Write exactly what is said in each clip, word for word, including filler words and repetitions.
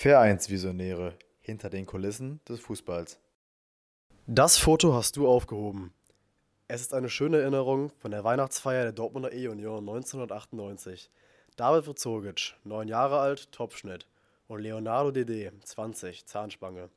Vereinsvisionäre hinter den Kulissen des Fußballs. Das Foto hast du aufgehoben. Es ist eine schöne Erinnerung von der Weihnachtsfeier der Dortmunder E-Union neunzehnhundertachtundneunzig. David Vozogic, neun Jahre alt, Topfschnitt, und Leonardo Dedé, zwanzig, Zahnspange.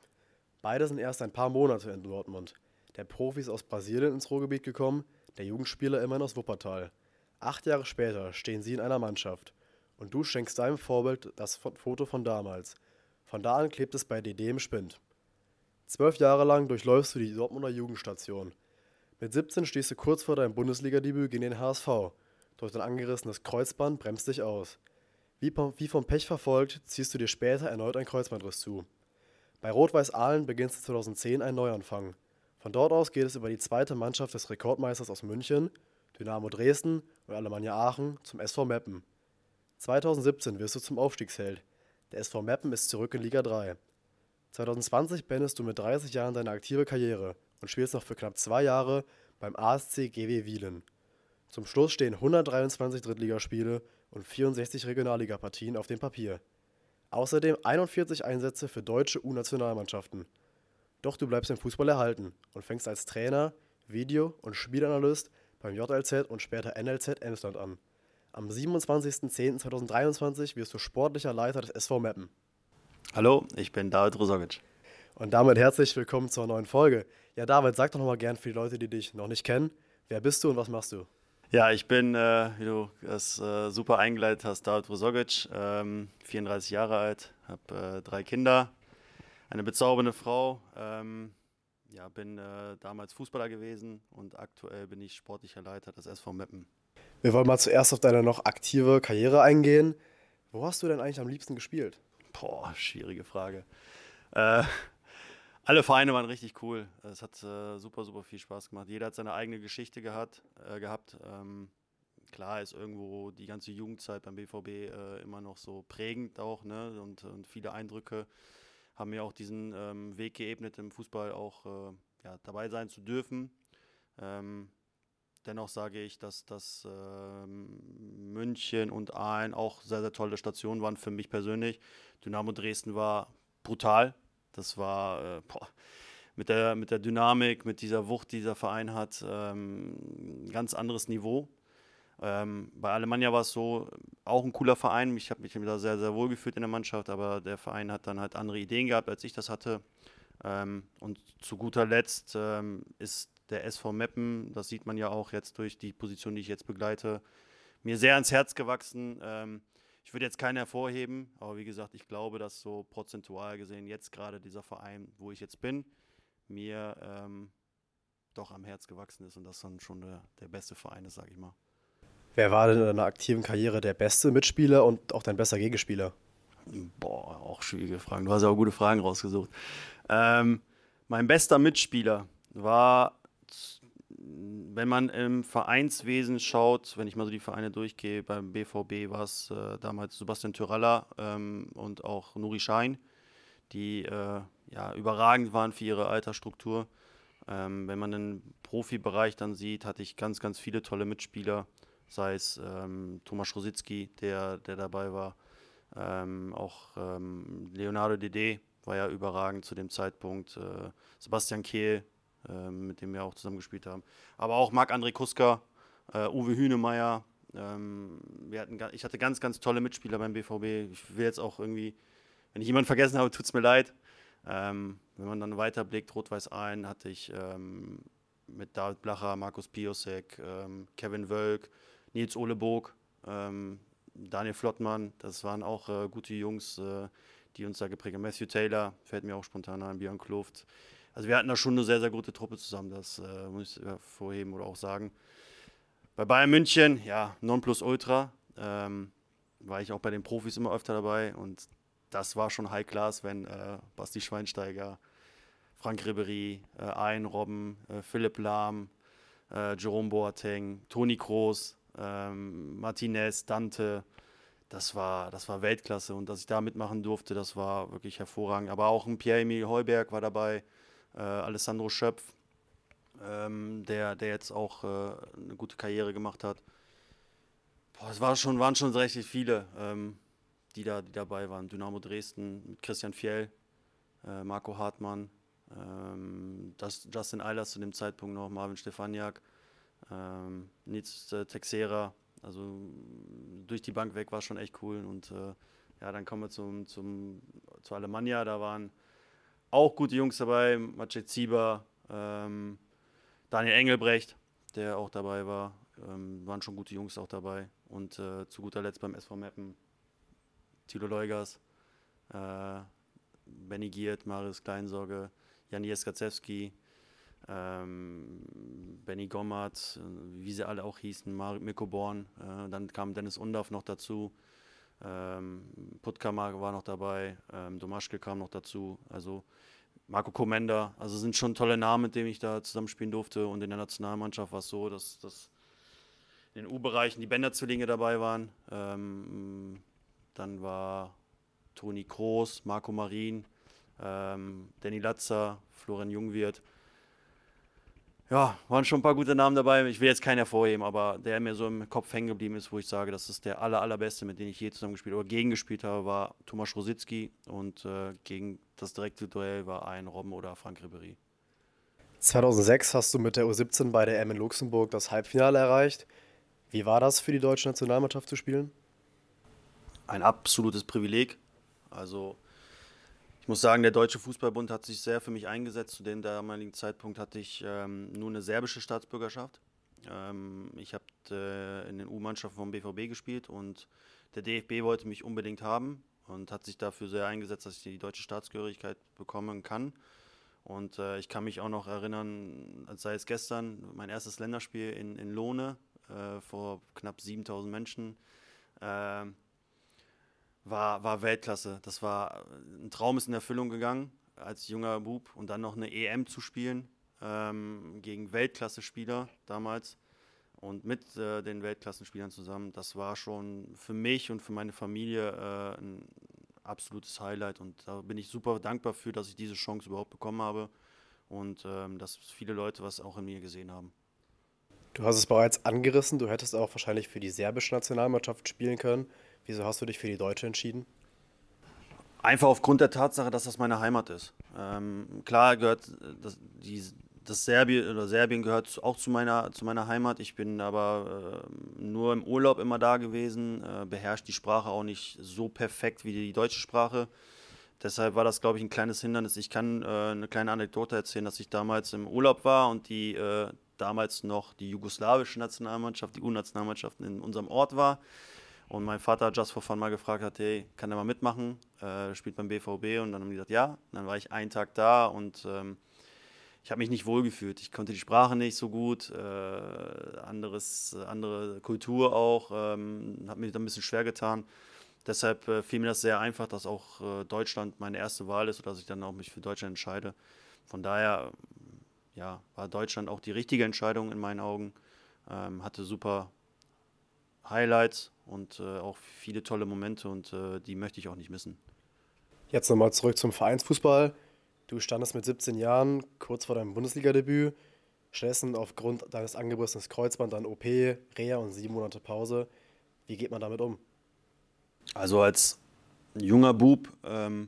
Beide sind erst ein paar Monate in Dortmund. Der Profi ist aus Brasilien ins Ruhrgebiet gekommen, der Jugendspieler immerhin aus Wuppertal. Acht Jahre später stehen sie in einer Mannschaft. Und du schenkst deinem Vorbild das Foto von damals. Von da an klebt es bei Dedé im Spind. Zwölf Jahre lang durchläufst du die Dortmunder Jugendstation. Mit siebzehn stehst du kurz vor deinem Bundesligadebüt gegen den H S V. Doch dein angerissenes Kreuzband bremst dich aus. Wie vom, wie vom Pech verfolgt, ziehst du dir später erneut ein Kreuzbandriss zu. Bei Rot-Weiß Aalen beginnst du zweitausendzehn einen Neuanfang. Von dort aus geht es über die zweite Mannschaft des Rekordmeisters aus München, Dynamo Dresden und Alemannia Aachen zum S V Meppen. zweitausendsiebzehn wirst du zum Aufstiegsheld. Der S V Meppen ist zurück in Liga drei. zweitausendzwanzig beendest du mit dreißig Jahren deine aktive Karriere und spielst noch für knapp zwei Jahre beim A S C G W Wielen. Zum Schluss stehen hundertdreiundzwanzig Drittligaspiele und vierundsechzig Regionalligapartien auf dem Papier. Außerdem einundvierzig Einsätze für deutsche U-Nationalmannschaften. Doch du bleibst im Fußball erhalten und fängst als Trainer, Video- und Spielanalyst beim J L Z und später N L Z Emsland an. Am siebenundzwanzigsten zehnten zweitausenddreiundzwanzig wirst du sportlicher Leiter des S V Meppen. Hallo, ich bin David Vozogic. Und damit herzlich willkommen zur neuen Folge. Ja, David, sag doch nochmal gern für die Leute, die dich noch nicht kennen, wer bist du und was machst du? Ja, ich bin, äh, wie du das äh, super eingeleitet hast, David Vozogic, ähm, vierunddreißig Jahre alt, habe äh, drei Kinder, eine bezaubernde Frau. Ähm, ja, bin äh, damals Fußballer gewesen und aktuell bin ich sportlicher Leiter des S V Meppen. Wir wollen mal zuerst auf deine noch aktive Karriere eingehen. Wo hast du denn eigentlich am liebsten gespielt? Boah, schwierige Frage. Äh, alle Vereine waren richtig cool. Es hat äh, super, super viel Spaß gemacht. Jeder hat seine eigene Geschichte gehabt. Äh, gehabt. Ähm, klar ist irgendwo die ganze Jugendzeit beim B V B äh, immer noch so prägend auch, ne? Und, und viele Eindrücke haben mir auch diesen ähm, Weg geebnet, im Fußball auch äh, ja, dabei sein zu dürfen. Ähm, dennoch sage ich, dass, dass ähm, München und Aalen auch sehr, sehr tolle Stationen waren für mich persönlich. Dynamo Dresden war brutal. Das war äh, boah, mit, der, mit der Dynamik, mit dieser Wucht, die dieser Verein hat, ähm, ein ganz anderes Niveau. Ähm, bei Alemannia war es so, auch ein cooler Verein. Ich habe mich da sehr, sehr wohl gefühlt in der Mannschaft, aber der Verein hat dann halt andere Ideen gehabt, als ich das hatte. Ähm, und zu guter Letzt ähm, ist der S V Meppen, das sieht man ja auch jetzt durch die Position, die ich jetzt begleite, mir sehr ans Herz gewachsen. Ähm, ich würde jetzt keinen hervorheben, aber wie gesagt, ich glaube, dass so prozentual gesehen jetzt gerade dieser Verein, wo ich jetzt bin, mir ähm, doch am Herz gewachsen ist und das dann schon der, der beste Verein ist, sage ich mal. Wer war denn in deiner aktiven Karriere der beste Mitspieler und auch dein bester Gegenspieler? Boah, auch schwierige Fragen. Du hast ja auch gute Fragen rausgesucht. Ähm, mein bester Mitspieler war, wenn man im Vereinswesen schaut, wenn ich mal so die Vereine durchgehe, beim B V B war es äh, damals Sebastian Tyralla ähm, und auch Nuri Sahin, die äh, ja, überragend waren für ihre Altersstruktur. Ähm, wenn man den Profibereich dann sieht, hatte ich ganz, ganz viele tolle Mitspieler, sei es ähm, Thomas Rositzky, der, der dabei war, ähm, auch ähm, Leonardo Dedé war ja überragend zu dem Zeitpunkt, äh, Sebastian Kehl, äh, mit dem wir auch zusammen gespielt haben, aber auch Marc-André Kuska, äh, Uwe Hünemeyer. Ähm, wir hatten, ich hatte ganz, ganz tolle Mitspieler beim B V B. Ich will jetzt auch irgendwie, wenn ich jemanden vergessen habe, tut es mir leid. Ähm, wenn man dann weiterblickt, Rot-Weiß Aalen hatte ich ähm, mit David Blacher, Markus Piosek, ähm, Kevin Wölk, Nils Ole Boog, ähm, Daniel Flottmann, das waren auch äh, gute Jungs, äh, die uns da geprägt haben. Matthew Taylor fällt mir auch spontan ein, Björn Kluft. Also wir hatten da schon eine sehr, sehr gute Truppe zusammen, das äh, muss ich hervorheben oder auch sagen. Bei Bayern München, ja, Nonplusultra, ähm, war ich auch bei den Profis immer öfter dabei und das war schon High Class, wenn äh, Basti Schweinsteiger, Frank Ribéry, äh, Arjen Robben, äh, Philipp Lahm, äh, Jerome Boateng, Toni Kroos, ähm, Martinez, Dante, das war, das war Weltklasse und dass ich da mitmachen durfte, das war wirklich hervorragend. Aber auch ein Pierre-Emil Heuberg war dabei, äh, Alessandro Schöpf, ähm, der, der jetzt auch äh, eine gute Karriere gemacht hat. Boah, es war schon, waren schon richtig viele. Ähm, die da die dabei waren. Dynamo Dresden mit Christian Fjell, äh, Marco Hartmann, ähm, das, Justin Eilers zu dem Zeitpunkt noch, Marvin Stefaniak, ähm, Nils äh, Texera. Also durch die Bank weg war schon echt cool. Und äh, ja, dann kommen wir zum, zum, zu Alemannia. Da waren auch gute Jungs dabei, Maciej Zieber, ähm, Daniel Engelbrecht, der auch dabei war. Ähm, waren schon gute Jungs auch dabei. Und äh, zu guter Letzt beim S V Meppen Thilo Leugers, äh, Benny Giert, Marius Kleinsorge, Jan Jeskaczewski, ähm, Benny Gommert, wie sie alle auch hießen, Mar- Mirko Born. Äh, dann kam Dennis Undaff noch dazu. Ähm, Puttkammer war noch dabei, ähm, Domaschke kam noch dazu. Also Marco Komenda, also sind schon tolle Namen, mit denen ich da zusammenspielen durfte. Und in der Nationalmannschaft war es so, dass, dass in den U-Bereichen die Bänderzwillinge dabei waren. Ähm, dann war Toni Kroos, Marco Marin, ähm, Danny Latzer, Florian Jungwirth. Ja, waren schon ein paar gute Namen dabei. Ich will jetzt keinen hervorheben, aber der mir so im Kopf hängen geblieben ist, wo ich sage, das ist der aller, allerbeste, mit dem ich je zusammengespielt oder gegengespielt habe, war Thomas Rositzky. Und äh, gegen das direkte Duell war ein Robben oder Frank Ribéry. zweitausendsechs hast du mit der U siebzehn bei der E M in Luxemburg das Halbfinale erreicht. Wie war das für die deutsche Nationalmannschaft zu spielen? Ein absolutes Privileg. Also ich muss sagen, der Deutsche Fußballbund hat sich sehr für mich eingesetzt. Zu dem damaligen Zeitpunkt hatte ich ähm, nur eine serbische Staatsbürgerschaft. Ähm, ich habe äh, in den U-Mannschaften vom B V B gespielt und der D F B wollte mich unbedingt haben und hat sich dafür sehr eingesetzt, dass ich die deutsche Staatsgehörigkeit bekommen kann. Und äh, ich kann mich auch noch erinnern, als sei es gestern, mein erstes Länderspiel in, in Lohne äh, vor knapp siebentausend Menschen. Äh, war, war Weltklasse. Das war ein Traum, ist in Erfüllung gegangen als junger Bub und dann noch eine E M zu spielen ähm, gegen Weltklasse-Spieler damals und mit äh, den Weltklassenspielern zusammen. Das war schon für mich und für meine Familie äh, ein absolutes Highlight und da bin ich super dankbar für, dass ich diese Chance überhaupt bekommen habe und ähm, dass viele Leute was auch in mir gesehen haben. Du hast es bereits angerissen, du hättest auch wahrscheinlich für die serbische Nationalmannschaft spielen können. Wieso hast du dich für die deutsche entschieden? Einfach aufgrund der Tatsache, dass das meine Heimat ist. Ähm, klar gehört äh, das, die, das Serbien oder Serbien gehört auch zu meiner, zu meiner Heimat. Ich bin aber äh, nur im Urlaub immer da gewesen, äh, beherrsche die Sprache auch nicht so perfekt wie die deutsche Sprache. Deshalb war das, glaube ich, ein kleines Hindernis. Ich kann äh, eine kleine Anekdote erzählen, dass ich damals im Urlaub war und die äh, damals noch die jugoslawische Nationalmannschaft, die U-Nationalmannschaft in unserem Ort war. Und mein Vater just for fun mal gefragt hat, hey, kann der mal mitmachen? Äh, spielt beim B V B und dann haben die gesagt, ja. Und dann war ich einen Tag da und ähm, ich habe mich nicht wohlgefühlt. Ich konnte die Sprache nicht so gut, äh, anderes, andere Kultur auch, ähm, hat mir da ein bisschen schwer getan. Deshalb äh, fiel mir das sehr einfach, dass auch äh, Deutschland meine erste Wahl ist oder dass ich dann auch mich für Deutschland entscheide. Von daher ja, war Deutschland auch die richtige Entscheidung in meinen Augen. Ähm, hatte super Highlights und äh, auch viele tolle Momente und äh, die möchte ich auch nicht missen. Jetzt nochmal zurück zum Vereinsfußball. Du standest mit siebzehn Jahren kurz vor deinem Bundesligadebüt, stattdessen aufgrund deines angebrissenen Kreuzband dann O P, Reha und sieben Monate Pause. Wie geht man damit um? Also als junger Bub ähm,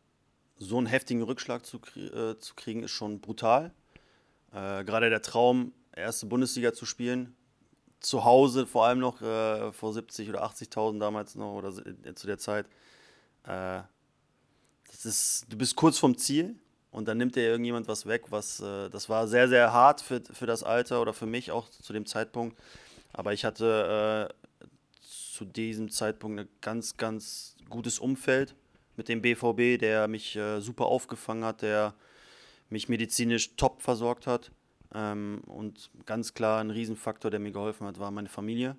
so einen heftigen Rückschlag zu, krie- äh, zu kriegen, ist schon brutal. Äh, gerade der Traum, erste Bundesliga zu spielen, zu Hause vor allem noch äh, vor siebzig oder achtzigtausend damals noch oder so, äh, zu der Zeit. Äh, das ist, du bist kurz vom Ziel und dann nimmt dir irgendjemand was weg, was äh, das war sehr, sehr hart für, für das Alter oder für mich auch zu dem Zeitpunkt. Aber ich hatte äh, zu diesem Zeitpunkt ein ganz, ganz gutes Umfeld mit dem B V B, der mich äh, super aufgefangen hat, der mich medizinisch top versorgt hat. Ähm, und ganz klar ein Riesenfaktor, der mir geholfen hat, war meine Familie,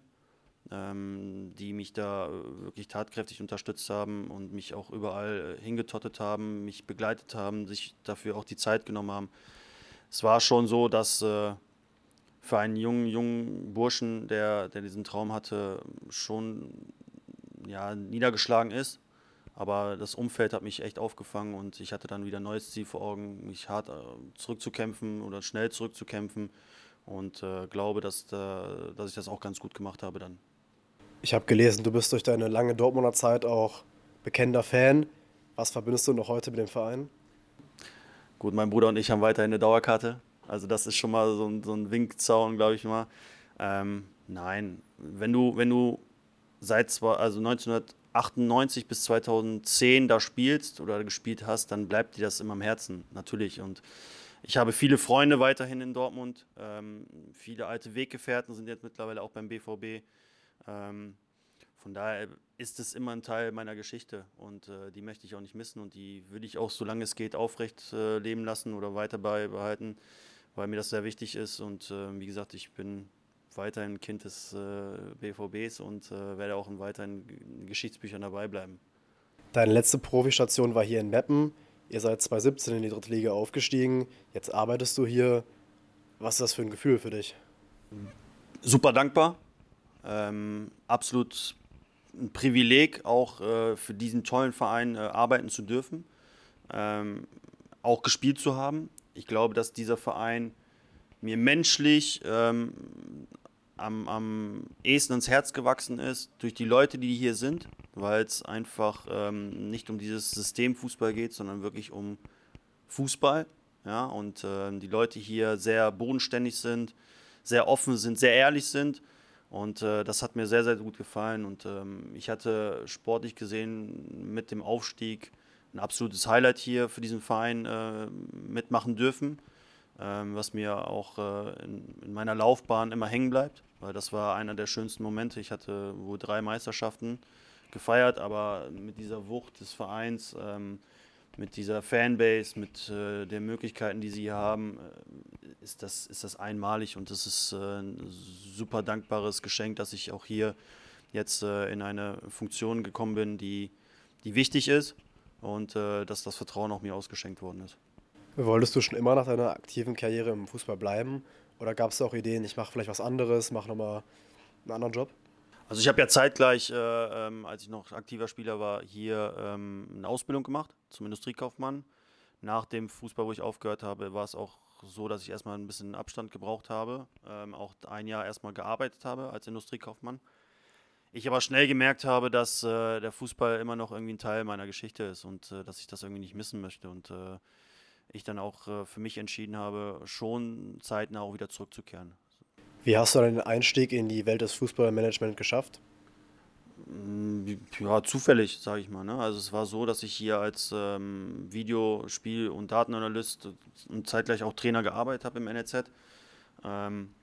ähm, die mich da äh, wirklich tatkräftig unterstützt haben und mich auch überall äh, hingetottet haben, mich begleitet haben, sich dafür auch die Zeit genommen haben. Es war schon so, dass äh, für einen jungen, jungen Burschen, der, der diesen Traum hatte, schon ja, niedergeschlagen ist. Aber das Umfeld hat mich echt aufgefangen und ich hatte dann wieder ein neues Ziel vor Augen, mich hart äh, zurückzukämpfen oder schnell zurückzukämpfen und äh, glaube, dass, da, dass ich das auch ganz gut gemacht habe dann. Ich habe gelesen, du bist durch deine lange Dortmunder Zeit auch bekennender Fan. Was verbindest du noch heute mit dem Verein? Gut, mein Bruder und ich haben weiterhin eine Dauerkarte. Also das ist schon mal so ein, so ein Winkzaun, glaube ich mal. Ähm, nein, wenn du, wenn du seit zwei, also neunzehnhundertachtundneunzig bis zweitausendzehn da spielst oder gespielt hast, dann bleibt dir das immer im Herzen, natürlich. Und ich habe viele Freunde weiterhin in Dortmund. Ähm, viele alte Weggefährten sind jetzt mittlerweile auch beim B V B. Ähm, von daher ist es immer ein Teil meiner Geschichte und äh, die möchte ich auch nicht missen und die würde ich auch, solange es geht, aufrecht äh, leben lassen oder weiter beibehalten, weil mir das sehr wichtig ist und äh, wie gesagt, ich bin weiterhin Kind des äh, B V Bs und äh, werde auch in weiterhin in Geschichtsbüchern dabei bleiben. Deine letzte Profistation war hier in Meppen. Ihr seid zweitausendsiebzehn in die dritte Liga aufgestiegen. Jetzt arbeitest du hier. Was ist das für ein Gefühl für dich? Super dankbar, ähm, absolut ein Privileg, auch äh, für diesen tollen Verein äh, arbeiten zu dürfen, ähm, auch gespielt zu haben. Ich glaube, dass dieser Verein mir menschlich ähm, am, am ehesten ins Herz gewachsen ist, durch die Leute, die hier sind, weil es einfach ähm, nicht um dieses System Fußball geht, sondern wirklich um Fußball. Ja, und äh, die Leute hier sehr bodenständig sind, sehr offen sind, sehr ehrlich sind. Und äh, das hat mir sehr, sehr gut gefallen. Und ähm, ich hatte sportlich gesehen mit dem Aufstieg ein absolutes Highlight hier für diesen Verein äh, mitmachen dürfen, ähm, was mir auch äh, in, in meiner Laufbahn immer hängen bleibt, weil das war einer der schönsten Momente. Ich hatte wohl drei Meisterschaften gefeiert, aber mit dieser Wucht des Vereins, ähm, mit dieser Fanbase, mit äh, den Möglichkeiten, die sie hier haben, äh, ist das, ist das einmalig und das ist äh, ein super dankbares Geschenk, dass ich auch hier jetzt äh, in eine Funktion gekommen bin, die, die wichtig ist und äh, dass das Vertrauen auch mir ausgeschenkt worden ist. Wolltest du schon immer nach deiner aktiven Karriere im Fußball bleiben? Oder gab es auch Ideen, ich mache vielleicht was anderes, mache nochmal einen anderen Job? Also ich habe ja zeitgleich, äh, ähm, als ich noch aktiver Spieler war, hier ähm, eine Ausbildung gemacht zum Industriekaufmann. Nach dem Fußball, wo ich aufgehört habe, war es auch so, dass ich erstmal ein bisschen Abstand gebraucht habe, ähm, auch ein Jahr erstmal gearbeitet habe als Industriekaufmann. Ich aber schnell gemerkt habe, dass äh, der Fußball immer noch irgendwie ein Teil meiner Geschichte ist und äh, dass ich das irgendwie nicht missen möchte. Und äh, ich dann auch äh, für mich entschieden habe, schon zeitnah auch wieder zurückzukehren. Wie hast du dann den Einstieg in die Welt des Fußballmanagement geschafft? Mm, Ja, zufällig, sage ich mal. Ne? Also es war so, dass ich hier als ähm, Video-, Spiel- und Datenanalyst und zeitgleich auch Trainer gearbeitet habe im N L Z. Ähm,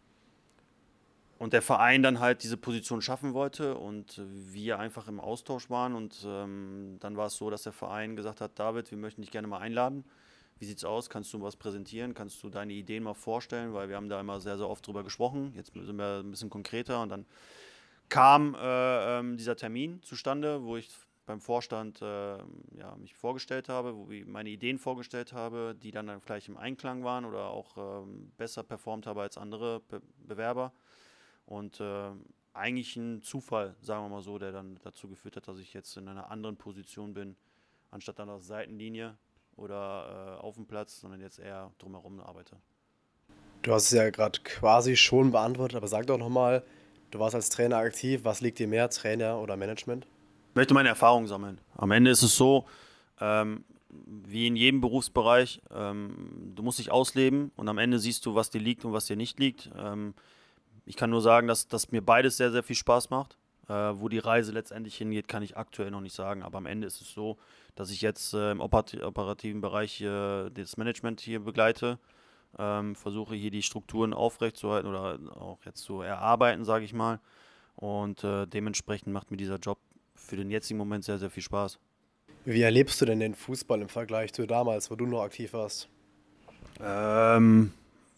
und der Verein dann halt diese Position schaffen wollte und wir einfach im Austausch waren. Und ähm, dann war es so, dass der Verein gesagt hat, David, wir möchten dich gerne mal einladen. Wie sieht's aus? Kannst du was präsentieren? Kannst du deine Ideen mal vorstellen? Weil wir haben da immer sehr, sehr oft drüber gesprochen. Jetzt sind wir ein bisschen konkreter und dann kam äh, ähm, dieser Termin zustande, wo ich beim Vorstand äh, ja, mich vorgestellt habe, wo ich meine Ideen vorgestellt habe, die dann, dann vielleicht im Einklang waren oder auch ähm, besser performt habe als andere Be Bewerber. Und äh, eigentlich ein Zufall, sagen wir mal so, der dann dazu geführt hat, dass ich jetzt in einer anderen Position bin, anstatt an der Seitenlinie oder äh, auf dem Platz, sondern jetzt eher drumherum arbeite. Du hast es ja gerade quasi schon beantwortet, aber sag doch nochmal, du warst als Trainer aktiv. Was liegt dir mehr, Trainer oder Management? Ich möchte meine Erfahrungen sammeln. Am Ende ist es so, ähm, wie in jedem Berufsbereich, ähm, du musst dich ausleben und am Ende siehst du, was dir liegt und was dir nicht liegt. Ähm, ich kann nur sagen, dass, dass mir beides sehr, sehr viel Spaß macht. Äh, wo die Reise letztendlich hingeht, kann ich aktuell noch nicht sagen. Aber am Ende ist es so, dass ich jetzt äh, im operat- operativen Bereich äh, das Management hier begleite. Ähm, versuche hier die Strukturen aufrechtzuerhalten oder auch jetzt zu erarbeiten, sage ich mal. Und äh, dementsprechend macht mir dieser Job für den jetzigen Moment sehr, sehr viel Spaß. Wie erlebst du denn den Fußball im Vergleich zu damals, wo du noch aktiv warst? Ähm,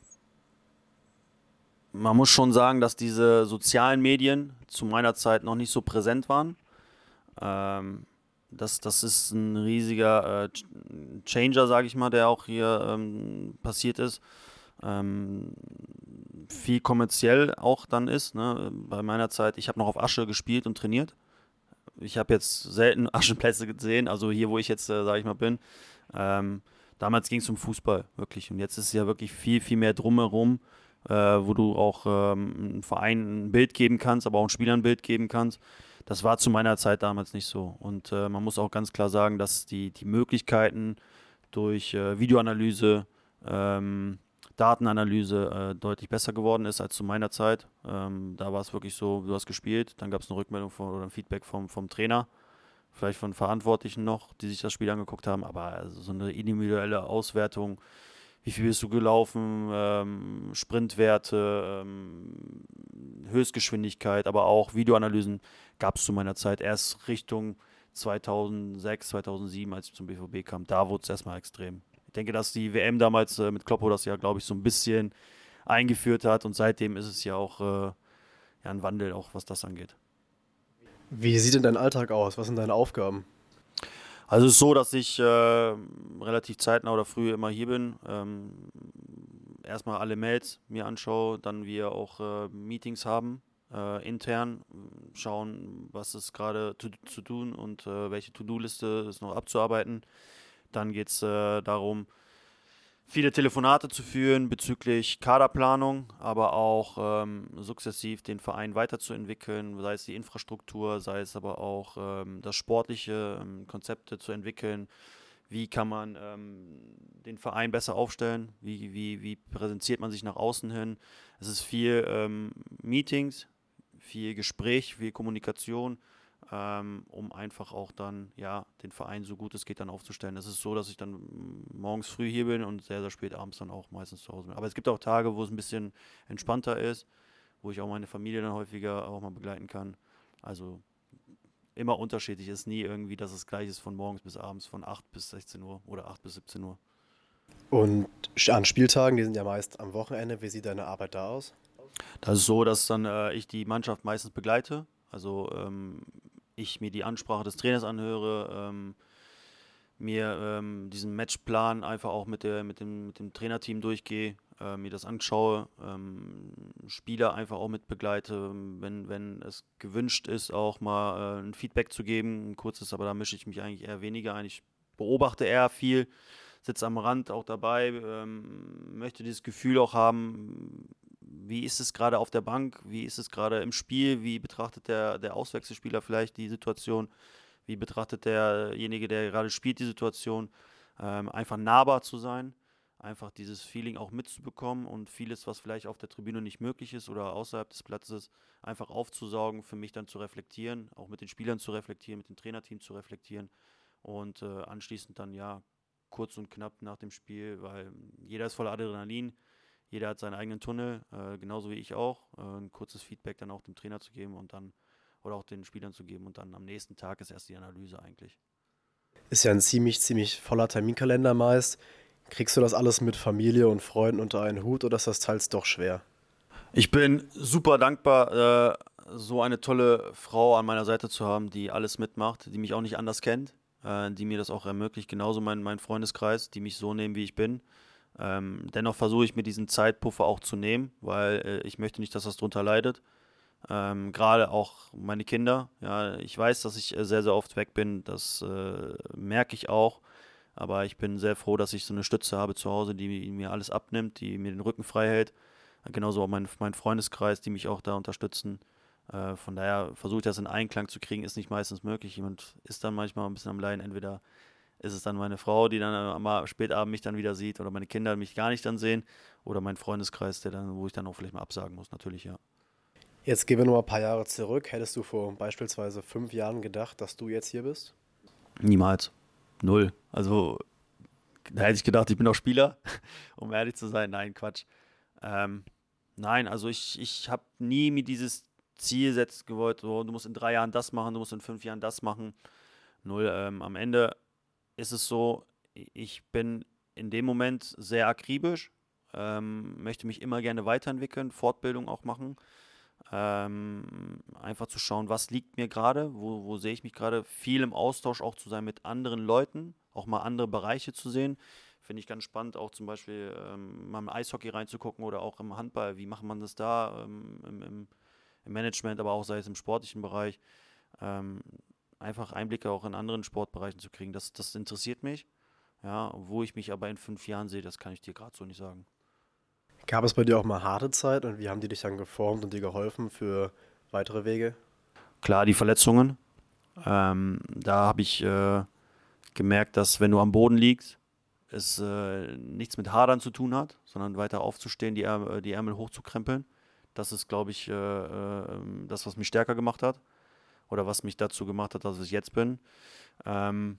Man muss schon sagen, dass diese sozialen Medien zu meiner Zeit noch nicht so präsent waren. Ähm, das, das ist ein riesiger äh, Ch- Changer, sage ich mal, der auch hier ähm, passiert ist. Ähm, Viel kommerziell auch dann ist. Ne? Bei meiner Zeit, ich habe noch auf Asche gespielt und trainiert. Ich habe jetzt selten Aschenplätze gesehen, also hier, wo ich jetzt, äh, sage ich mal, bin. Ähm, Damals ging es um Fußball, wirklich. Und jetzt ist es ja wirklich viel, viel mehr drumherum, äh, wo du auch ähm, einem Verein ein Bild geben kannst, aber auch einen Spielern ein Bild geben kannst. Das war zu meiner Zeit damals nicht so. Und äh, man muss auch ganz klar sagen, dass die, die Möglichkeiten durch äh, Videoanalyse, ähm, Datenanalyse äh, deutlich besser geworden ist als zu meiner Zeit. Ähm, da war es wirklich so, du hast gespielt, dann gab es eine Rückmeldung von, oder ein Feedback vom, vom Trainer, vielleicht von Verantwortlichen noch, die sich das Spiel angeguckt haben, aber also so eine individuelle Auswertung, wie viel bist du gelaufen, ähm, Sprintwerte, ähm, Höchstgeschwindigkeit, aber auch Videoanalysen gab es zu meiner Zeit erst Richtung zweitausendsechs, zweitausendsieben, als ich zum B V B kam. Da wurde es erstmal extrem. Ich denke, dass die W M damals äh, mit Kloppo das ja, glaube ich, so ein bisschen eingeführt hat und seitdem ist es ja auch äh, ja, ein Wandel, auch was das angeht. Wie sieht denn dein Alltag aus? Was sind deine Aufgaben? Also es ist so, dass ich äh, relativ zeitnah oder früh immer hier bin. Ähm, erstmal alle Mails mir anschaue, dann wir auch äh, Meetings haben, äh, intern, schauen, was ist gerade zu, zu tun und äh, welche To-Do-Liste ist noch abzuarbeiten. Dann geht es äh, darum, viele Telefonate zu führen bezüglich Kaderplanung, aber auch ähm, sukzessiv den Verein weiterzuentwickeln, sei es die Infrastruktur, sei es aber auch ähm, das Sportliche, ähm, Konzepte zu entwickeln. Wie kann man ähm, den Verein besser aufstellen? Wie, wie, wie präsentiert man sich nach außen hin? Es ist viel ähm, Meetings, viel Gespräch, viel Kommunikation, ähm, um einfach auch dann ja den Verein so gut es geht dann aufzustellen. Es ist so, dass ich dann mm, morgens früh hier bin und sehr, sehr spät abends dann auch meistens zu Hause bin. Aber es gibt auch Tage, wo es ein bisschen entspannter ist, wo ich auch meine Familie dann häufiger auch mal begleiten kann. Also immer unterschiedlich, ist nie irgendwie, dass es gleich ist von morgens bis abends, von acht bis sechzehn Uhr oder acht bis siebzehn Uhr. Und an Spieltagen, die sind ja meist am Wochenende, wie sieht deine Arbeit da aus? Das ist so, dass dann äh, ich die Mannschaft meistens begleite. Also ähm, ich mir die Ansprache des Trainers anhöre, ähm, mir ähm, diesen Matchplan einfach auch mit, der, mit, dem, mit dem Trainerteam durchgehe, äh, mir das anschaue, ähm, Spieler einfach auch mit begleite, wenn, wenn es gewünscht ist, auch mal äh, ein Feedback zu geben, ein kurzes, aber da mische ich mich eigentlich eher weniger ein. Ich beobachte eher viel, sitze am Rand auch dabei, ähm, möchte dieses Gefühl auch haben, wie ist es gerade auf der Bank, wie ist es gerade im Spiel, wie betrachtet der, der Auswechselspieler vielleicht die Situation, wie betrachtet derjenige, der gerade spielt, die Situation, ähm, einfach nahbar zu sein, einfach dieses Feeling auch mitzubekommen und vieles, was vielleicht auf der Tribüne nicht möglich ist oder außerhalb des Platzes, einfach aufzusaugen, für mich dann zu reflektieren, auch mit den Spielern zu reflektieren, mit dem Trainerteam zu reflektieren und äh, anschließend dann ja kurz und knapp nach dem Spiel, weil jeder ist voller Adrenalin, jeder hat seinen eigenen Tunnel, äh, genauso wie ich auch, äh, ein kurzes Feedback dann auch dem Trainer zu geben und dann oder auch den Spielern zu geben und dann am nächsten Tag ist erst die Analyse eigentlich. Ist ja ein ziemlich, ziemlich voller Terminkalender meist. Kriegst du das alles mit Familie und Freunden unter einen Hut oder ist das teils doch schwer? Ich bin super dankbar, äh, so eine tolle Frau an meiner Seite zu haben, die alles mitmacht, die mich auch nicht anders kennt, äh, die mir das auch ermöglicht. Genauso mein, mein Freundeskreis, die mich so nehmen, wie ich bin. Ähm, dennoch versuche ich mir diesen Zeitpuffer auch zu nehmen, weil äh, ich möchte nicht, dass das drunter leidet. Ähm, gerade auch meine Kinder. Ja, ich weiß, dass ich äh, sehr, sehr oft weg bin. Das äh, merke ich auch. Aber ich bin sehr froh, dass ich so eine Stütze habe zu Hause, die mir alles abnimmt, die mir den Rücken frei hält. Genauso auch mein, mein Freundeskreis, die mich auch da unterstützen. Äh, von daher versuche ich das in Einklang zu kriegen, ist nicht meistens möglich. Jemand ist dann manchmal ein bisschen am Leiden. Entweder ist es dann meine Frau, die dann am A- spätabend mich dann wieder sieht, oder meine Kinder mich gar nicht dann sehen, oder mein Freundeskreis, der dann, wo ich dann auch vielleicht mal absagen muss, natürlich, ja. Jetzt gehen wir noch mal ein paar Jahre zurück. Hättest du vor beispielsweise fünf Jahren gedacht, dass du jetzt hier bist? Niemals. Null. Also, da hätte ich gedacht, ich bin auch Spieler, um ehrlich zu sein. Nein, Quatsch. Ähm, nein, also ich, ich habe nie mir dieses Ziel setzen gewollt, so, du musst in drei Jahren das machen, du musst in fünf Jahren das machen. Null. Ähm, am Ende ist es so, ich bin in dem Moment sehr akribisch, ähm, möchte mich immer gerne weiterentwickeln, Fortbildung auch machen. Ähm, einfach zu schauen, was liegt mir gerade, wo, wo sehe ich mich gerade, viel im Austausch auch zu sein mit anderen Leuten, auch mal andere Bereiche zu sehen. Finde ich ganz spannend, auch zum Beispiel ähm, mal im Eishockey reinzugucken oder auch im Handball. Wie macht man das da ähm, im, im, im Management, aber auch sei es im sportlichen Bereich. Ähm, einfach Einblicke auch in anderen Sportbereichen zu kriegen. Das, das interessiert mich. Ja, wo ich mich aber in fünf Jahren sehe, das kann ich dir gerade so nicht sagen. Gab es bei dir auch mal harte Zeit und wie haben die dich dann geformt und dir geholfen für weitere Wege? klar die Verletzungen. Ähm, da habe ich äh, gemerkt, dass wenn du am Boden liegst, es äh, nichts mit Hadern zu tun hat, sondern weiter aufzustehen, die, Ärmel, die Ärmel hochzukrempeln. Das ist, glaube ich, äh, äh, das, was mich stärker gemacht hat oder was mich dazu gemacht hat, dass ich jetzt bin. Ähm,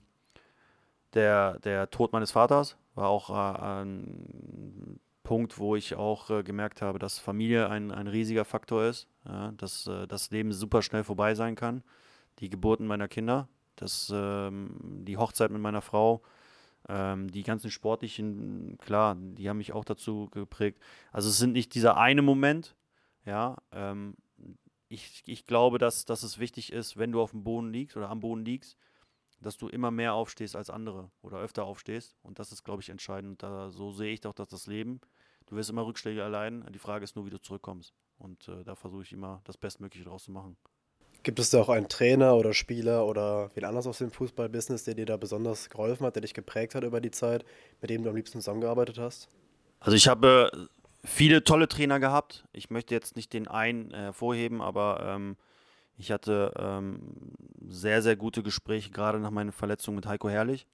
der, der Tod meines Vaters war auch äh, ein Punkt, wo ich auch äh, gemerkt habe, dass Familie ein, ein riesiger Faktor ist, ja, dass äh, das Leben super schnell vorbei sein kann. Die Geburten meiner Kinder, das, ähm, die Hochzeit mit meiner Frau, ähm, die ganzen sportlichen, klar, die haben mich auch dazu geprägt. Also es sind nicht dieser eine Moment, ja. Ähm, ich, ich glaube, dass, dass es wichtig ist, wenn du auf dem Boden liegst oder am Boden liegst, dass du immer mehr aufstehst als andere oder öfter aufstehst. Und das ist, glaube ich, entscheidend. Da, so sehe ich doch, dass das Leben, du wirst immer Rückschläge erleiden. Die Frage ist nur, wie du zurückkommst. Und äh, da versuche ich immer, das Bestmögliche draus zu machen. Gibt es da auch einen Trainer oder Spieler oder wen anders aus dem Fußballbusiness, der dir da besonders geholfen hat, der dich geprägt hat über die Zeit, mit dem du am liebsten zusammengearbeitet hast? Also ich habe äh, viele tolle Trainer gehabt. Ich möchte jetzt nicht den einen äh, hervorheben, aber ähm, ich hatte ähm, sehr, sehr gute Gespräche, gerade nach meiner Verletzung mit Heiko Herrlich,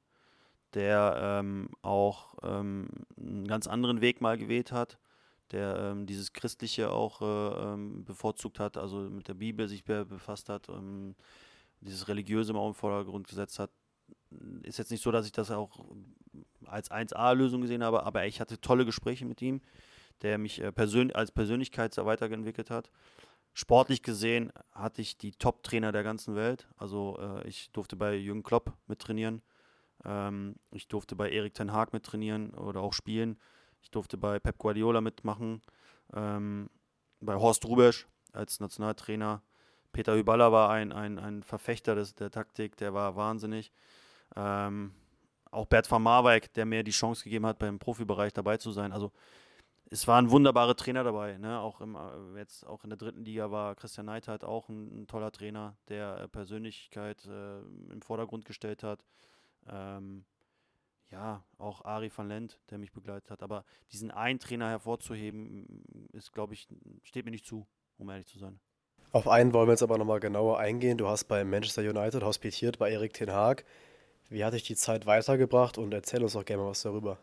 der ähm, auch ähm, einen ganz anderen Weg mal gewählt hat, der ähm, dieses Christliche auch äh, ähm, bevorzugt hat, also mit der Bibel sich be befasst hat, ähm, dieses Religiöse mal im Vordergrund gesetzt hat. Ist jetzt nicht so, dass ich das auch als eins A-Lösung gesehen habe, aber ich hatte tolle Gespräche mit ihm, der mich äh, persön als Persönlichkeit sehr weiterentwickelt hat. Sportlich gesehen hatte ich die Top-Trainer der ganzen Welt. Also äh, ich durfte bei Jürgen Klopp mittrainieren. Ähm, ich durfte bei Erik ten Hag mittrainieren oder auch spielen. Ich durfte bei Pep Guardiola mitmachen. Ähm, bei Horst Rubesch als Nationaltrainer. Peter Hyballa war ein, ein, ein Verfechter des, der Taktik, der war wahnsinnig. Ähm, auch Bert van Marwijk, der mir die Chance gegeben hat, beim Profibereich dabei zu sein. Also es waren wunderbare Trainer dabei, ne? Auch im, äh, jetzt auch in der dritten Liga war Christian Neidhardt auch ein, ein toller Trainer, der äh, Persönlichkeit äh, im Vordergrund gestellt hat. Ähm, ja, auch Arie van Lent, der mich begleitet hat. Aber diesen einen Trainer hervorzuheben, ist, glaube ich, steht mir nicht zu, um ehrlich zu sein. Auf einen wollen wir jetzt aber nochmal genauer eingehen. Du hast bei Manchester United hospitiert bei Erik ten Hag. Wie hat dich die Zeit weitergebracht und erzähl uns doch gerne mal was darüber.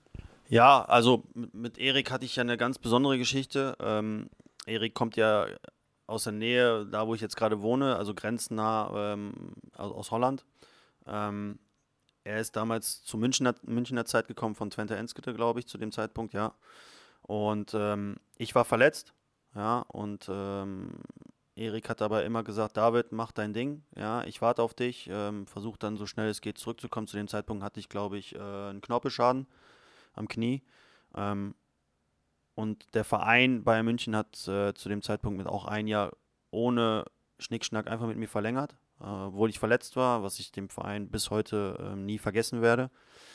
Ja, also mit, mit Erik hatte ich ja eine ganz besondere Geschichte. Ähm, Erik kommt ja aus der Nähe, da wo ich jetzt gerade wohne, also grenznah ähm, aus, aus Holland. Ähm, Er ist damals zur Münchner, Münchner Zeit gekommen, von Twente Enschede, glaube ich, zu dem Zeitpunkt, ja. Und ähm, ich war verletzt, ja, und ähm, Erik hat aber immer gesagt, David, mach dein Ding, ja, ich warte auf dich, ähm, versuch dann so schnell es geht zurückzukommen. Zu dem Zeitpunkt hatte ich, glaube ich, äh, einen Knorpelschaden am Knie. Ähm, und der Verein Bayern München hat äh, zu dem Zeitpunkt mit auch ein Jahr ohne Schnickschnack einfach mit mir verlängert, äh, obwohl ich verletzt war, was ich dem Verein bis heute äh, nie vergessen werde.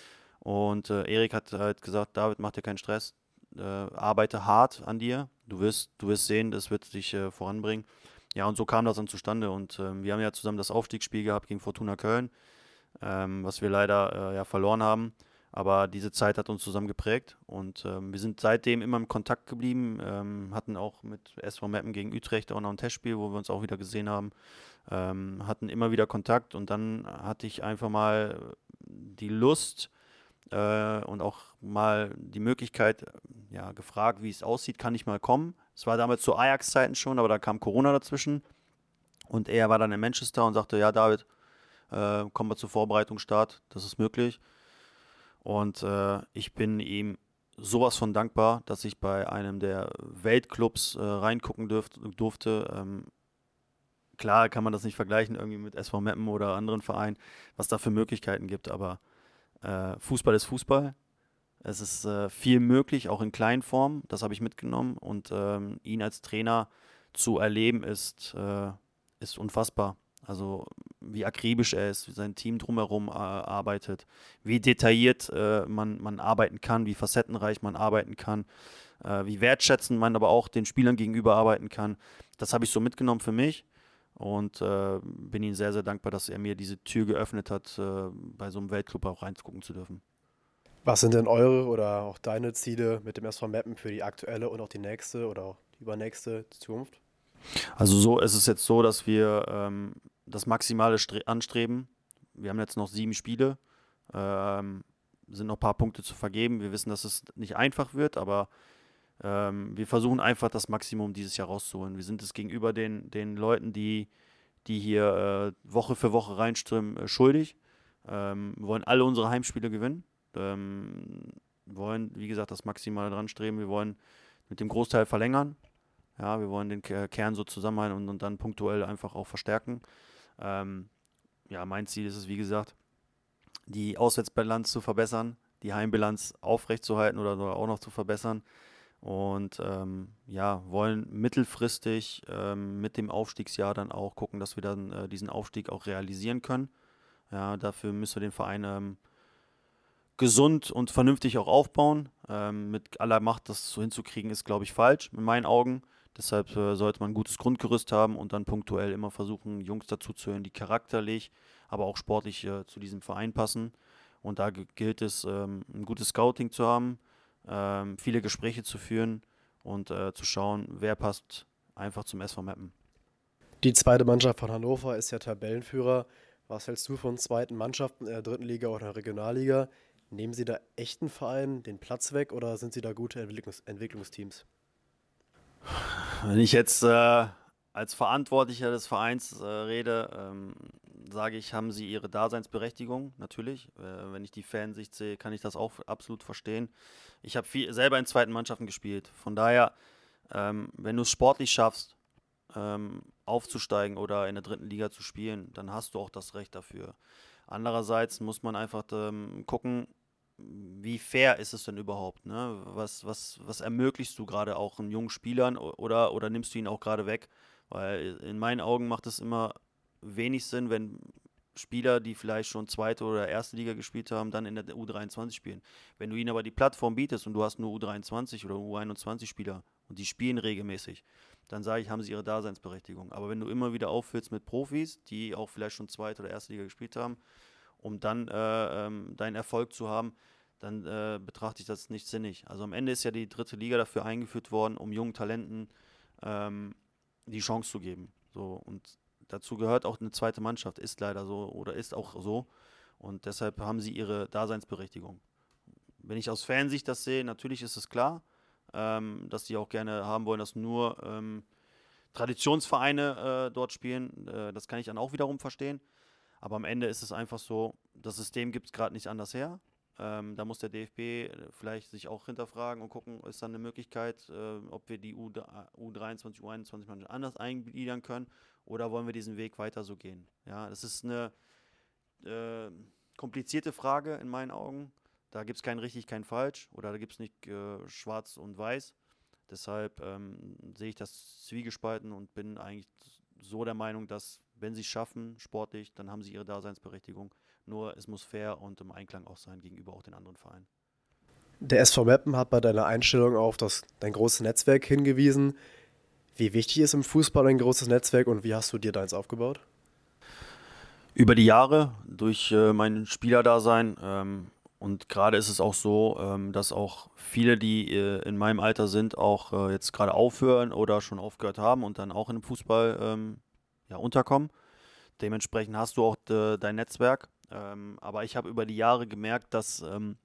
Und äh, Erik hat halt gesagt, David, mach dir keinen Stress, äh, arbeite hart an dir, du wirst, du wirst sehen, das wird dich äh, voranbringen. Ja, und so kam das dann zustande und ähm, wir haben ja zusammen das Aufstiegsspiel gehabt gegen Fortuna Köln, ähm, was wir leider äh, ja verloren haben. Aber diese Zeit hat uns zusammen geprägt und ähm, wir sind seitdem immer im Kontakt geblieben, ähm, hatten auch mit S V Meppen gegen Utrecht auch noch ein Testspiel, wo wir uns auch wieder gesehen haben, ähm, hatten immer wieder Kontakt und dann hatte ich einfach mal die Lust äh, und auch mal die Möglichkeit, ja, gefragt, wie es aussieht, kann ich mal kommen. Es war damals zu Ajax-Zeiten schon, aber da kam Corona dazwischen und er war dann in Manchester und sagte, ja David, äh, kommen wir zur Vorbereitungsstart, das ist möglich. Und äh, ich bin ihm sowas von dankbar, dass ich bei einem der Weltclubs äh, reingucken dürft, durfte. Ähm, klar kann man das nicht vergleichen irgendwie mit S V Meppen oder anderen Vereinen, was da für Möglichkeiten gibt, aber äh, Fußball ist Fußball. Es ist äh, viel möglich, auch in kleinen Formen. Das habe ich mitgenommen und ähm, ihn als Trainer zu erleben ist, äh, ist unfassbar. Also wie akribisch er ist, wie sein Team drumherum äh, arbeitet, wie detailliert äh, man, man arbeiten kann, wie facettenreich man arbeiten kann, äh, wie wertschätzend man aber auch den Spielern gegenüber arbeiten kann. Das habe ich so mitgenommen für mich und äh, bin ihm sehr, sehr dankbar, dass er mir diese Tür geöffnet hat, äh, bei so einem Weltclub auch reingucken zu dürfen. Was sind denn eure oder auch deine Ziele mit dem S V Meppen für die aktuelle und auch die nächste oder auch die übernächste Zukunft? Also so ist es jetzt so, dass wir ähm, das Maximale stre- anstreben. Wir haben jetzt noch sieben Spiele, ähm, sind noch ein paar Punkte zu vergeben. Wir wissen, dass es nicht einfach wird, aber ähm, wir versuchen einfach das Maximum dieses Jahr rauszuholen. Wir sind es gegenüber den, den Leuten, die, die hier äh, Woche für Woche reinströmen, äh, schuldig. Ähm, wir wollen alle unsere Heimspiele gewinnen. Ähm, wollen, wie gesagt, das Maximale dran streben. Wir wollen mit dem Großteil verlängern. Ja, wir wollen den Ke- Kern so zusammenhalten und, und dann punktuell einfach auch verstärken. Ähm, ja, mein Ziel ist es, wie gesagt, die Auswärtsbilanz zu verbessern, die Heimbilanz aufrechtzuerhalten oder sogar auch noch zu verbessern. Und ähm, ja, wollen mittelfristig ähm, mit dem Aufstiegsjahr dann auch gucken, dass wir dann äh, diesen Aufstieg auch realisieren können. Ja, dafür müssen wir den Verein ähm, gesund und vernünftig auch aufbauen. Ähm, mit aller Macht das so hinzukriegen, ist, glaube ich, falsch in meinen Augen. Deshalb äh, sollte man ein gutes Grundgerüst haben und dann punktuell immer versuchen, Jungs dazuzuhören, die charakterlich, aber auch sportlich äh, zu diesem Verein passen. Und da g- gilt es, ähm, ein gutes Scouting zu haben, ähm, viele Gespräche zu führen und äh, zu schauen, wer passt einfach zum S V Meppen. Die zweite Mannschaft von Hannover ist ja Tabellenführer. Was hältst du von zweiten Mannschaften in der dritten Liga oder in der Regionalliga? Nehmen sie da echten Vereinen den Platz weg oder sind sie da gute Entwicklungs Entwicklungsteams? Wenn ich jetzt äh, als Verantwortlicher des Vereins äh, rede, ähm, sage ich, haben sie ihre Daseinsberechtigung, natürlich. Äh, wenn ich die Fansicht sehe, kann ich das auch absolut verstehen. Ich habe viel, selber in zweiten Mannschaften gespielt. Von daher, ähm, wenn du es sportlich schaffst, ähm, aufzusteigen oder in der dritten Liga zu spielen, dann hast du auch das Recht dafür. Andererseits muss man einfach ähm, gucken, wie fair ist es denn überhaupt? Ne? Was, was, was ermöglichst du gerade auch einen jungen Spielern o- oder, oder nimmst du ihn auch gerade weg? Weil in meinen Augen macht es immer wenig Sinn, wenn Spieler, die vielleicht schon zweite oder erste Liga gespielt haben, dann in der U dreiundzwanzig spielen. Wenn du ihnen aber die Plattform bietest und du hast nur U dreiundzwanzig oder U einundzwanzig Spieler und die spielen regelmäßig, dann sage ich, haben sie ihre Daseinsberechtigung. Aber wenn du immer wieder auffüllst mit Profis, die auch vielleicht schon zweite oder erste Liga gespielt haben, um dann äh, ähm, deinen Erfolg zu haben, dann äh, betrachte ich das nicht sinnig. Also am Ende ist ja die dritte Liga dafür eingeführt worden, um jungen Talenten ähm, die Chance zu geben. So, und dazu gehört auch eine zweite Mannschaft, ist leider so oder ist auch so. Und deshalb haben sie ihre Daseinsberechtigung. Wenn ich aus Fansicht das sehe, natürlich ist es klar, ähm, dass die auch gerne haben wollen, dass nur ähm, Traditionsvereine äh, dort spielen. Äh, das kann ich dann auch wiederum verstehen. Aber am Ende ist es einfach so, das System gibt es gerade nicht anders her. Ähm, da muss der D F B vielleicht sich auch hinterfragen und gucken, ist da eine Möglichkeit, äh, ob wir die U, U dreiundzwanzig, U einundzwanzig manchmal anders eingliedern können oder wollen wir diesen Weg weiter so gehen. Ja, das ist eine äh, komplizierte Frage in meinen Augen. Da gibt es kein richtig, kein falsch oder da gibt es nicht äh, schwarz und weiß. Deshalb ähm, sehe ich das zwiegespalten und bin eigentlich so der Meinung, dass wenn sie es schaffen, sportlich, dann haben sie ihre Daseinsberechtigung. Nur es muss fair und im Einklang auch sein gegenüber auch den anderen Vereinen. Der S V Meppen hat bei deiner Einstellung auf das, dein großes Netzwerk hingewiesen. Wie wichtig ist im Fußball ein großes Netzwerk und wie hast du dir deins aufgebaut? Über die Jahre, durch äh, mein Spielerdasein ähm, und gerade ist es auch so, ähm, dass auch viele, die äh, in meinem Alter sind, auch äh, jetzt gerade aufhören oder schon aufgehört haben und dann auch in dem Fußball ähm, ja, unterkommen. Dementsprechend hast du auch de, dein Netzwerk. Ähm, aber ich habe über die Jahre gemerkt, dass ähm,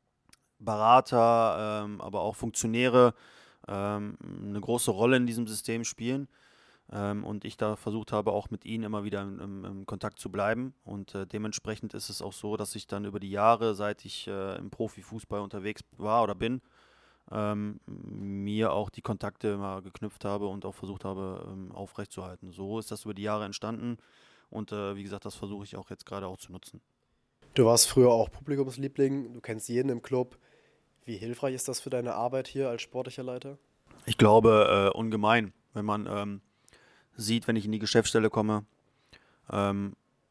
Berater, ähm, aber auch Funktionäre ähm, eine große Rolle in diesem System spielen. Ähm, und ich da versucht habe, auch mit ihnen immer wieder im, im, im Kontakt zu bleiben. Und äh, dementsprechend ist es auch so, dass ich dann über die Jahre, seit ich äh, im Profifußball unterwegs war oder bin, ähm, mir auch die Kontakte immer geknüpft habe und auch versucht habe, ähm, aufrechtzuerhalten. So ist das über die Jahre entstanden. Und äh, wie gesagt, das versuche ich auch jetzt gerade auch zu nutzen. Du warst früher auch Publikumsliebling, du kennst jeden im Club. Wie hilfreich ist das für deine Arbeit hier als sportlicher Leiter? Ich glaube, äh, ungemein, wenn man ähm, sieht, wenn ich in die Geschäftsstelle komme, ähm,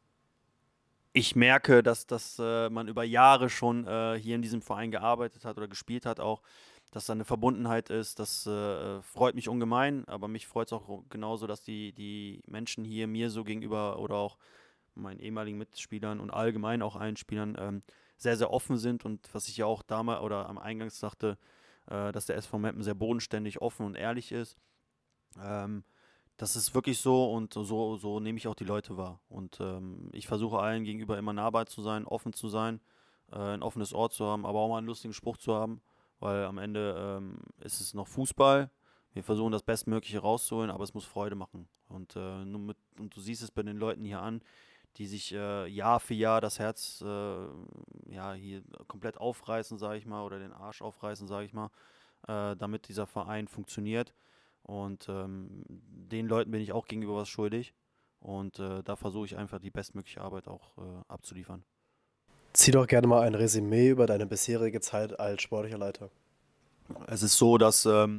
ich merke, dass, dass äh, man über Jahre schon äh, hier in diesem Verein gearbeitet hat oder gespielt hat auch, dass da eine Verbundenheit ist. Das äh, freut mich ungemein, aber mich freut es auch genauso, dass die, die Menschen hier mir so gegenüber oder auch meinen ehemaligen Mitspielern und allgemein auch allen Spielern ähm, sehr, sehr offen sind und was ich ja auch damals oder am Eingangs sagte, äh, dass der S V Meppen sehr bodenständig, offen und ehrlich ist. Ähm, Das ist wirklich so und so, so nehme ich auch die Leute wahr. Und ähm, ich versuche allen gegenüber immer nahbar zu sein, offen zu sein, äh, ein offenes Ohr zu haben, aber auch mal einen lustigen Spruch zu haben, weil am Ende ähm, ist es noch Fußball. Wir versuchen das Bestmögliche rauszuholen, aber es muss Freude machen. Und, äh, nur mit, und du siehst es bei den Leuten hier an, die sich äh, Jahr für Jahr das Herz äh, ja, hier komplett aufreißen, sage ich mal, oder den Arsch aufreißen, sage ich mal, äh, damit dieser Verein funktioniert. Und ähm, den Leuten bin ich auch gegenüber was schuldig. Und äh, da versuche ich einfach die bestmögliche Arbeit auch äh, abzuliefern. Zieh doch gerne mal ein Resümee über deine bisherige Zeit als sportlicher Leiter. Es ist so, dass ähm,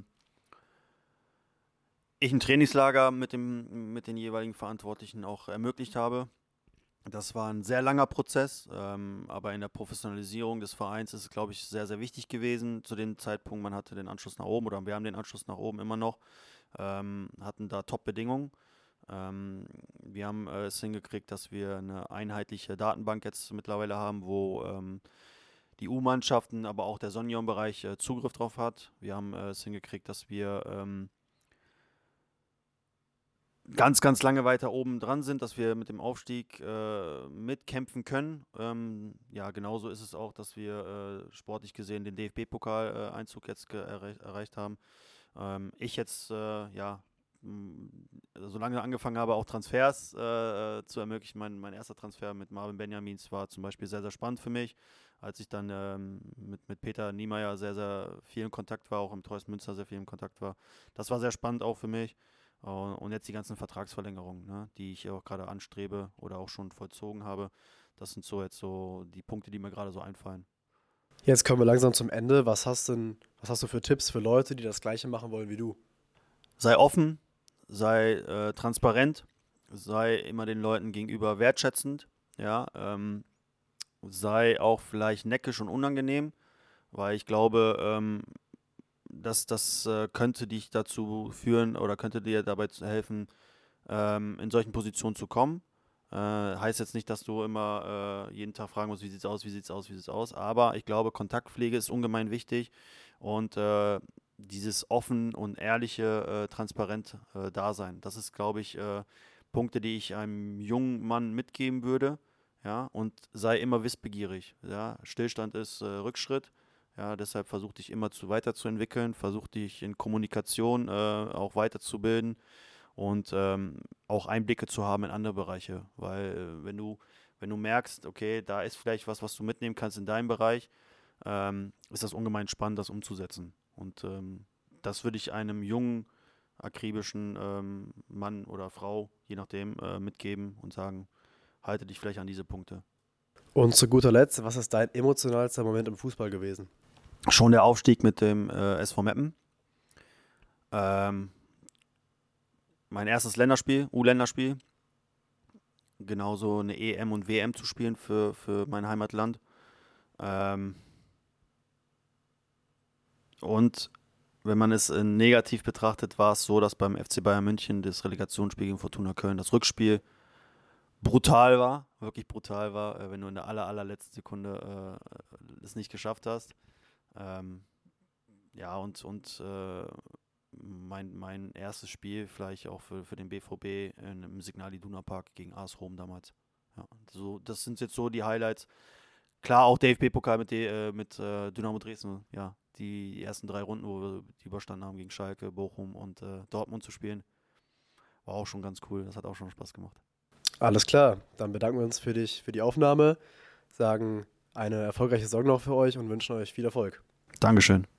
ich ein Trainingslager mit, dem, mit den jeweiligen Verantwortlichen auch ermöglicht habe. Das war ein sehr langer Prozess, ähm, aber in der Professionalisierung des Vereins ist es, glaube ich, sehr, sehr wichtig gewesen zu dem Zeitpunkt. Man hatte den Anschluss nach oben oder wir haben den Anschluss nach oben immer noch, ähm, hatten da Top-Bedingungen. Ähm, wir haben äh, es hingekriegt, dass wir eine einheitliche Datenbank jetzt mittlerweile haben, wo ähm, die U-Mannschaften, aber auch der Seniorenbereich äh, Zugriff drauf hat. Wir haben äh, es hingekriegt, dass wir ähm, ganz, ganz lange weiter oben dran sind, dass wir mit dem Aufstieg äh, mitkämpfen können. Ähm, ja, genauso ist es auch, dass wir äh, sportlich gesehen den D F B-Pokal-Einzug jetzt ge- erreich erreicht haben. Ähm, ich jetzt, äh, ja, mh, solange angefangen habe, auch Transfers äh, zu ermöglichen. Mein, mein erster Transfer mit Marvin Benjamins war zum Beispiel sehr, sehr spannend für mich. Als ich dann ähm, mit, mit Peter Niemeyer sehr, sehr viel in Kontakt war, auch im Treus Münster sehr viel in Kontakt war. Das war sehr spannend auch für mich. Äh, Und jetzt die ganzen Vertragsverlängerungen, ne, die ich auch gerade anstrebe oder auch schon vollzogen habe. Das sind so jetzt so die Punkte, die mir gerade so einfallen. Jetzt kommen wir langsam zum Ende. Was hast denn, was hast du für Tipps für Leute, die das Gleiche machen wollen wie du? Sei offen, sei äh, transparent, sei immer den Leuten gegenüber wertschätzend, ja, ähm, sei auch vielleicht neckisch und unangenehm, weil ich glaube, ähm, dass das äh, könnte dich dazu führen oder könnte dir dabei zu helfen, ähm, in solchen Positionen zu kommen. Äh, heißt jetzt nicht, dass du immer äh, jeden Tag fragen musst, wie sieht's aus, wie sieht's aus, wie sieht's aus. Aber ich glaube, Kontaktpflege ist ungemein wichtig und äh, dieses offen und ehrliche, äh, transparent äh, Dasein. Das ist, glaube ich, äh, Punkte, die ich einem jungen Mann mitgeben würde. Ja, und sei immer wissbegierig. Ja, Stillstand ist äh, Rückschritt. Ja, deshalb versuch dich immer zu weiterzuentwickeln, versuch dich in Kommunikation äh, auch weiterzubilden und ähm, auch Einblicke zu haben in andere Bereiche. Weil äh, wenn du, wenn du merkst, okay, da ist vielleicht was, was du mitnehmen kannst in deinem Bereich, ähm, ist das ungemein spannend, das umzusetzen. Und ähm, das würde ich einem jungen, akribischen ähm, Mann oder Frau, je nachdem, äh, mitgeben und sagen, halte dich vielleicht an diese Punkte. Und zu guter Letzt, was ist dein emotionalster Moment im Fußball gewesen? Schon der Aufstieg mit dem äh, S V Meppen. Ähm, mein erstes Länderspiel, U-Länderspiel. Genauso eine E M und W M zu spielen für, für mein Heimatland. Ähm, und wenn man es äh, negativ betrachtet, war es so, dass beim F C Bayern München das Relegationsspiel gegen Fortuna Köln das Rückspiel brutal war, wirklich brutal war, äh, wenn du in der aller, allerletzten Sekunde äh, es nicht geschafft hast. Ähm, ja, und, und äh, mein, mein erstes Spiel vielleicht auch für, für den B V B in, im Signal Iduna Park gegen A S Rom damals. Ja, so, das sind jetzt so die Highlights. Klar, auch D F B-Pokal mit, D- äh, mit äh, Dynamo Dresden, ja. Die ersten drei Runden, wo wir die überstanden haben gegen Schalke, Bochum und äh, Dortmund zu spielen, war auch schon ganz cool. Das hat auch schon Spaß gemacht. Alles klar, dann bedanken wir uns für dich, für die Aufnahme, sagen eine erfolgreiche Saison noch für euch und wünschen euch viel Erfolg. Dankeschön.